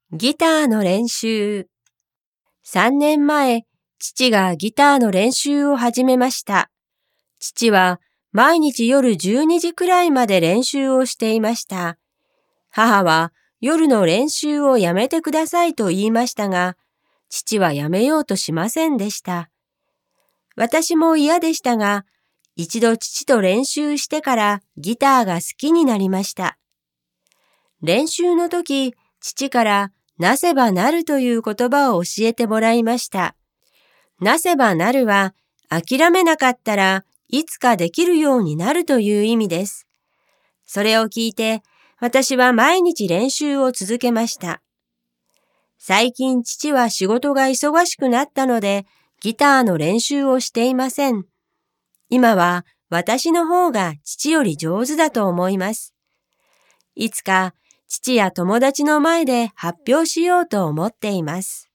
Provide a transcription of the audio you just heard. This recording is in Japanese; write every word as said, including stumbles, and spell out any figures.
ギターの練習。さんねんまえ、父がギターの練習を始めました。父は毎日夜じゅうにじくらいまで練習をしていました。母は夜の練習をやめてくださいと言いましたが、父はやめようとしませんでした。私も嫌でしたが、一度父と練習してからギターが好きになりました。練習の時、父からなせばなるという言葉を教えてもらいました。なせばなるは諦めなかったらいつかできるようになるという意味です。それを聞いて私は毎日練習を続けました。最近父は仕事が忙しくなったのでギターの練習をしていません。今は私の方が父より上手だと思います。いつか父や友達の前で発表しようと思っています。